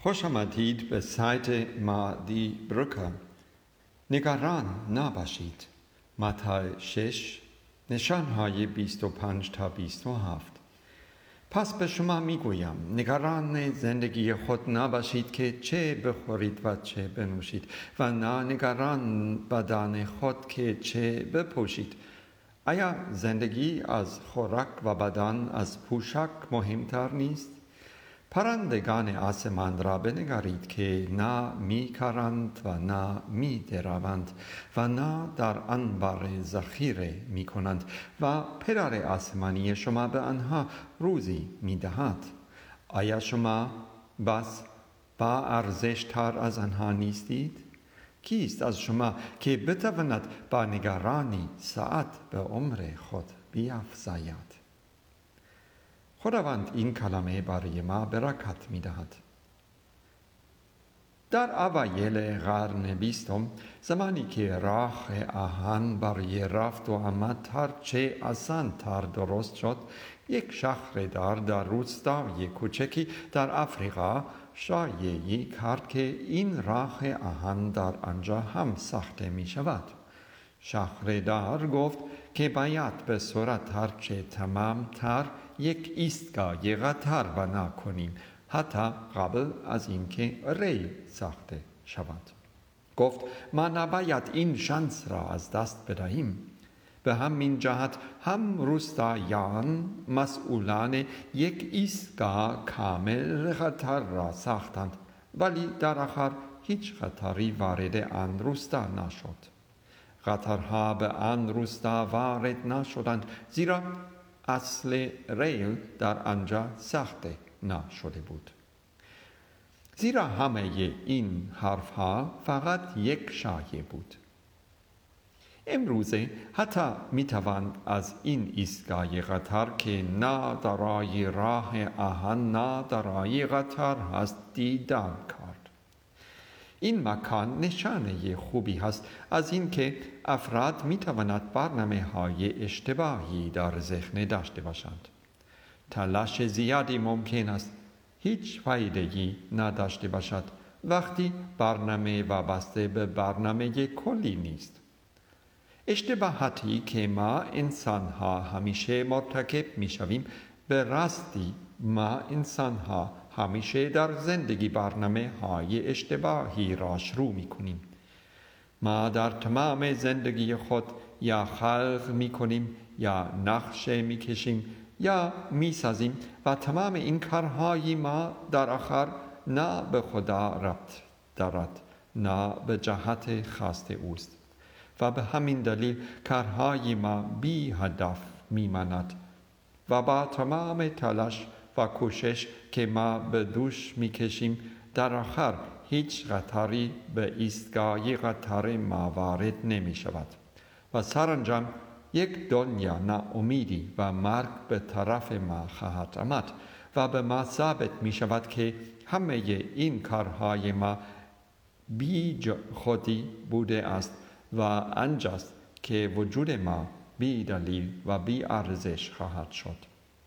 خوش آمدید به سایت مادی بروکا. نگران نباشید. متی 6 نشانهای 25 تا 27. پس به شما میگویم نگران زندگی خود نباشید که چه بخورید و چه بنوشید و نه نگران بدن خود که چه بپوشید. آیا زندگی از خوراک و بدن از پوشاک مهمتر نیست؟ پرندگان آسمان را بنگرید که نه میکارند و نه میدروند و نه در انبار ذخیره میکنند و پدر آسمانی شما به آنها روزی میدهد. آیا شما بس با ارزش تر از آنها نیستید؟ کیست از شما که بتواند با نگرانی ساعت به عمر خود بیفزاید؟ خداوند این کلمه برای ما برکت می‌دهد. در اوایل قرن 20 زمانی که راه آهن برای رفت و آمد هرچه آسان‌تر درست شد، یک شهردار در روستای کوچکی در آفریقا شایعی کرد که این راه آهن در آنجا هم ساخته می شود. شهردار گفت که باید به صورت هرچه تمام‌تر یک ایستگاه قطار بنا کنیم حتی قبل از اینکه ریل ساخته شود. گفت ما نباید این شانس را از دست بدهیم. به همین جهت هم روستاییان مسئولان یک ایستگاه کامل قطار را ساختند، ولی در آخر هیچ قطاری وارد آن روستا نشد. قطارها به آن روستا وارد نشدند زیرا اصل ریل در آنجا ساخته نشده بود. زیرا همه این حرفها فقط یک شایعه بود. امروزه حتی میتوان از این ایستگاه قطار که نه دارای راه آهن نه دارای قطار هست دیدن کرد. این مکان نشانه خوبی هست از اینکه افراد میتوانند برنامه‌های اشتباهی در ذهن داشته باشند. تلاش زیادی ممکن است هیچ فایده‌ای نداشته باشد وقتی برنامه وابسته به برنامه کلی نیست. اشتباهاتی که ما انسان‌ها همیشه مرتکب می‌شویم، به راستی ما انسان‌ها همیشه در زندگی برنامه‌های اشتباهی را شروع می‌کنیم. ما در تمام زندگی خود یا خلق می‌کنیم یا نقشه می‌کشیم یا می‌سازیم و تمام این کارهای ما در آخر نه به خدا ربط دارد نه به جهت خواست اوست و به همین دلیل کارهای ما بی هدف می‌ماند و با تمام تلاش و کوشش که ما به دوش می‌کشیم در آخر هیچ قطاری به ایستگاه قطار ما وارد نمی‌شود و سرانجام یک دنیا ناامیدی و مرگ به طرف ما خواهد آمد و به ما ثابت می‌شود که همه این کارهای ما بی خودی بوده است و آنجاست که وجود ما بی دلیل و بی ارزش خواهد شد.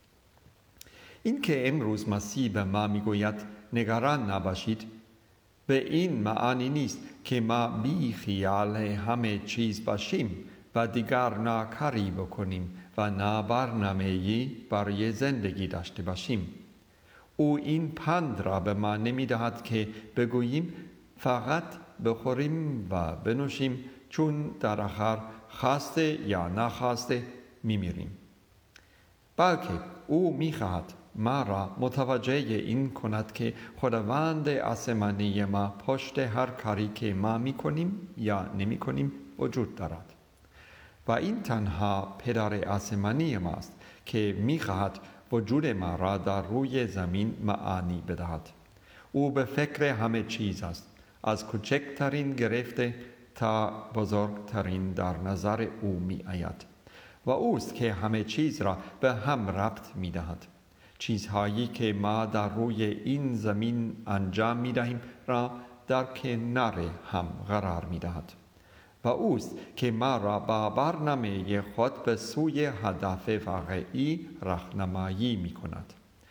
این که امروز مسیح به ما میگوید نگران نباشید، به این معانی نیست که ما بی خیال همه چیز باشیم و دیگر ناکاری بکنیم و نه برنامه‌ای برای زندگی داشته باشیم. او این پند را به ما نمی‌دهد که بگوییم فقط بخوریم و بنوشیم چون در آخر خواسته یا نخواسته می‌میریم. بلکه او می‌خواهد ما را متوجه این کند که خداوند آسمانی ما پشت هر کاری که ما می‌کنیم یا نمی‌کنیم وجود دارد و این تنها پدر آسمانی ماست که می‌خواهد وجود ما را در روی زمین معانی بدهد. او به فکر همه چیز است، از کوچکترین گرفته تا بزرگترین در نظر او می آید و اوست که همه چیز را به هم ربط می دهد. چیزهایی که ما در روی این زمین انجام می دهیم را در کنار هم قرار می دهد و اوست که ما را با برنامه خود به سوی هدف واقعی راهنمایی می کند.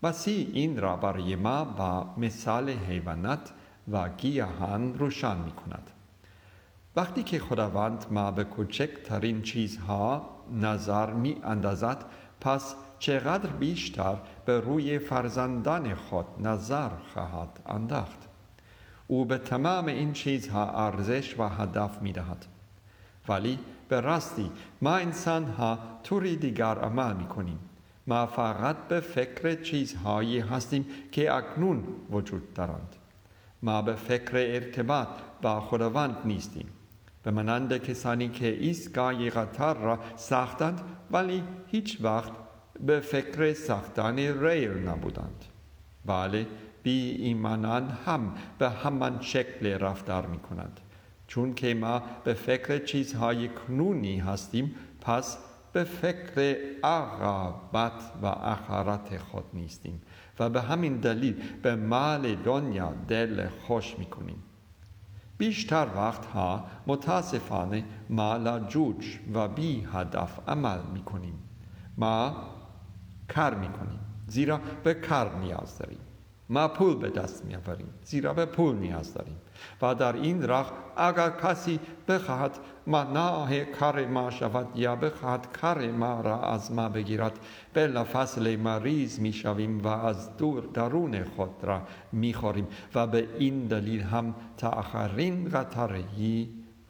مسیح این را برای ما با مثال حیوانات و گیاهان روشن می کند. وقتی که خداوند ما به کوچکترین چیزها نظر می اندازد، پس چقدر بیشتر به روی فرزندان خود نظر خواهد انداخت. او به تمام این چیزها ارزش و هدف می دهد. ولی به راستی ما انسان ها طوری دیگر عمل می کنیم. ما فقط به فکر چیزهایی هستیم که اکنون وجود دارند. ما به فکر ارتباط با خداوند نیستیم. به مانند کسانی که ایستگاه قطار را ساختند ولی هیچ وقت به فکر ساختن ریل نبودند. بله، بی ایمانان هم به همان شکل رفتار می کنند. چون که ما به فکر چیزهای کنونی هستیم، پس به فکر عاقبت و آخرت خود نیستیم و به همین دلیل به مال دنیا دل خوش می کنیم. بیشتر وقتها متاسفانه ما لاجوج و بی هدف عمل می کنیم. ما کار می کنیم زیرا به کار نیاز داریم. ما پول به دست می آوریم زیرا به پول نیاز داریم. و در این راه اگر کسی بخواهد مناع کار ما شود یا بخواهد کار ما را از ما بگیرد، بلافاصله مریض می شویم و از درون خود را می خوریم و به این دلیل هم تا آخرین قطره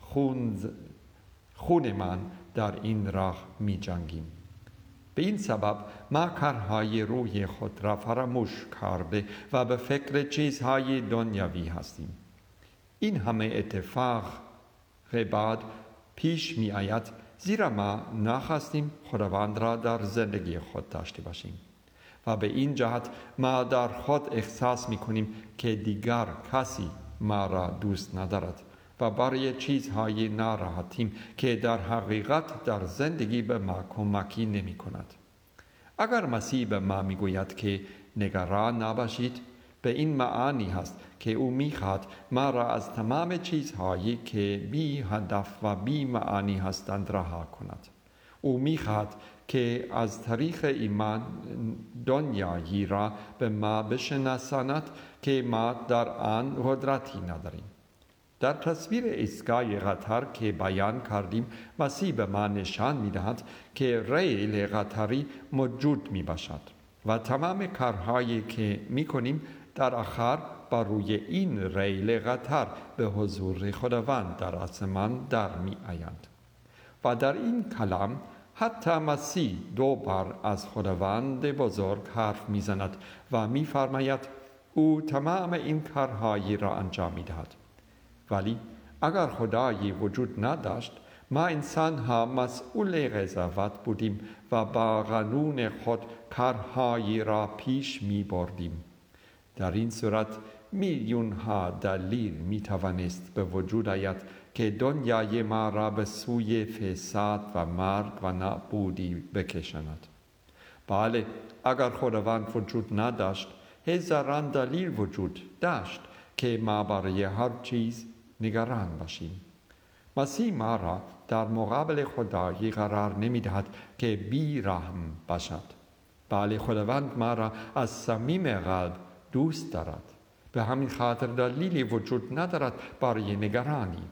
خونمان در این راه می جنگیم. به این سبب ما کارهای روی خود را فراموش کرده و به فکر چیزهای دنیوی هستیم. این همه اتفاق بعد پیش می آید زیرا ما نخواستیم خداوند را در زندگی خود داشته باشیم و به این جهت ما در خود احساس می کنیم که دیگر کسی ما را دوست ندارد و برای چیزهای ناراحتیم که در حقیقت در زندگی به ما کمکی نمی کند. اگر مسیح به ما می گوید که نگران نباشید، به این معانی هست که او می‌خواهد ما را از تمام چیزهایی که بی هدف و بی معانی هستند رها کند. او می‌خواهد که از طریق ایمان دنیایی را به ما بشناساند که ما در آن قدرتی نداریم. در تصویر ایستگاه قطار که بیان کردیم، مسیح به ما نشان می‌دهد که ریل قطاری موجود می‌باشد و تمام کارهایی که می‌کنیم در آخر بر روی این ریل قطار به حضور خداوند در آسمان در می آیند. و در این کلام حتی مسیح 2 بار از خداوند بزرگ حرف می زند و می فرماید او تمام این کارهایی را انجام می دهد. ولی اگر خدایی وجود نداشت، ما انسان ها مسئول قضاوت بودیم و با قانون خود کارهایی را پیش می بردیم. در این صورت میلیون ها دلیل می توانست به وجود آید که دنیای ما را به سوی فساد و مرگ و نابودی بکشاند. بله، اگر خداوند وجود نداشت، هزاران دلیل وجود داشت که ما برای هر چیز نگران باشیم. مسیح ما را در مقابل خدایی قرار نمی دهد که بی رحم باشد. بله، خداوند ما را از صمیم قلب دوست دارد. به همین خاطر دلیلی وجود ندارد برای نگرانی.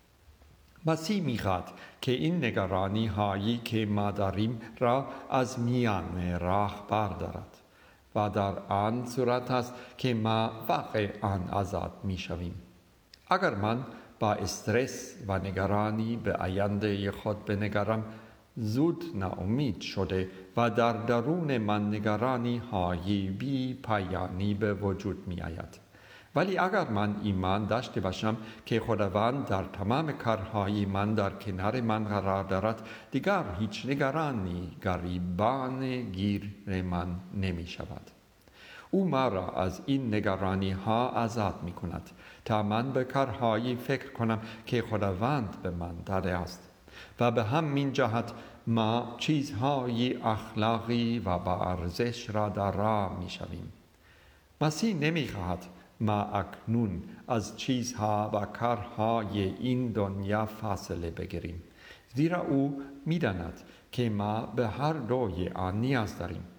مسیح می‌خواهد که این نگرانی هایی که ما داریم را از میان راه بردارد و در آن صورت است که ما واقعاً آزاد می‌شویم. اگر من با استرس و نگرانی به آینده خود بنگرم، زود ناامید شده و در درون من نگرانی های بی پایانی به وجود می آید. ولی اگر من ایمان داشته باشم که خداوند در تمام کارهای من در کنار من قرار دارد، دیگر هیچ نگرانی گریبان گیر من نمی شود. او ما را از این نگرانی ها آزاد می کند تا من به کارهایی فکر کنم که خداوند به من داده است و به همین جهت ما چیزهای اخلاقی و با ارزش را در راه می شویم. مسیح نمی خواهد ما اکنون از چیزها و کارهای این دنیا فاصله بگیریم، زیرا او می داند که ما به هر دوی آن نیاز داریم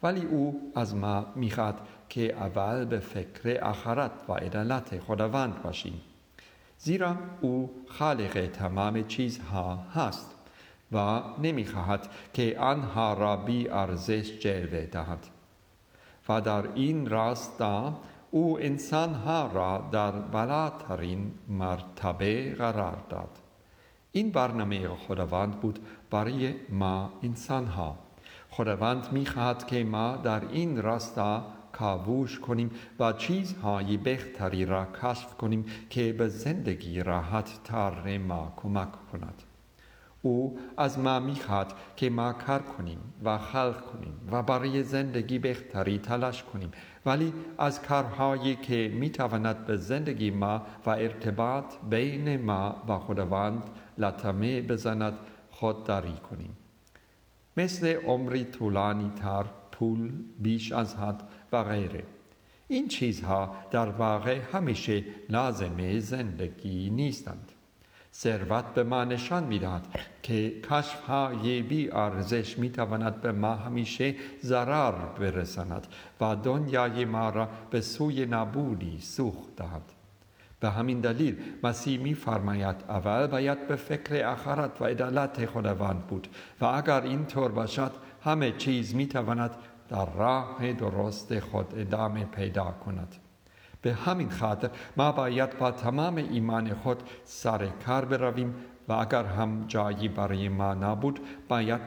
ولی او از ما میخواد که اول به فکر آخرت و عدالت خداوند باشیم، زیرا او خالق تمام چیزها هست و نمیخواهد که آنها را بی ارزش جلوه دهد. و در این راستا او انسانها را در بالاترین مرتبه قرار داد. این برنامه خداوند بود برای ما انسانها. خداوند میخواهد که ما در این راستا کاوش کنیم و چیزهای بهتری را کشف کنیم که به زندگی راحت تر ما کمک کند. او از ما میخواد که ما کار کنیم و خلق کنیم و برای زندگی بهتری تلاش کنیم، ولی از کارهایی که میتواند به زندگی ما و ارتباط بین ما و خداوند لطمه بزند خودداری کنیم، مثل عمری طولانی تر، پول بیش از حد و غیره. این چیزها در واقع همیشه لازم زندگی نیستند. ثروت به ما نشان می‌دهد که کشف‌های بی ارزش می‌تواند به ما همیشه ضرر برساند و دنیای ما را به سوی نابودی سوق دهد. به همین دلیل مسیح می‌فرماید اول باید به فکر آخرت و عدالت خداوند بود و اگر اینطور باشد همه چیز می‌تواند در راه درست خود ادامه پیدا کند. به همین خاطر ما باید با تمام ایمان خود سر کار برویم و اگر هم جایی برای ما نبود باید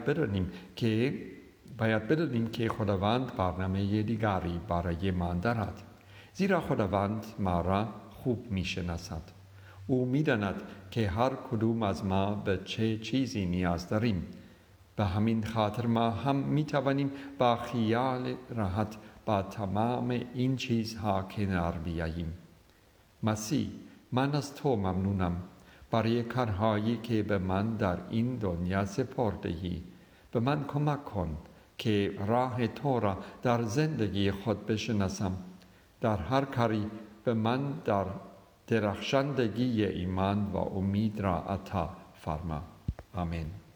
بدانیم که خداوند برنامه دیگری برای ما دارد، زیرا خداوند ما را خوب میشناسد. او میداند که هر کدوم از ما به چه چیزی نیاز داریم. به همین خاطر ما هم میتوانیم با خیال راحت با تمام این چیزها کنار بیاییم. مسیح، من از تو ممنونم برای کارهایی که به من در این دنیا سپرده‌ای. به من کمک کن که راه تو را در زندگی خود بشناسم. در هر کاری به من در درخشندگی ایمان و امید را عطا فرما. آمین.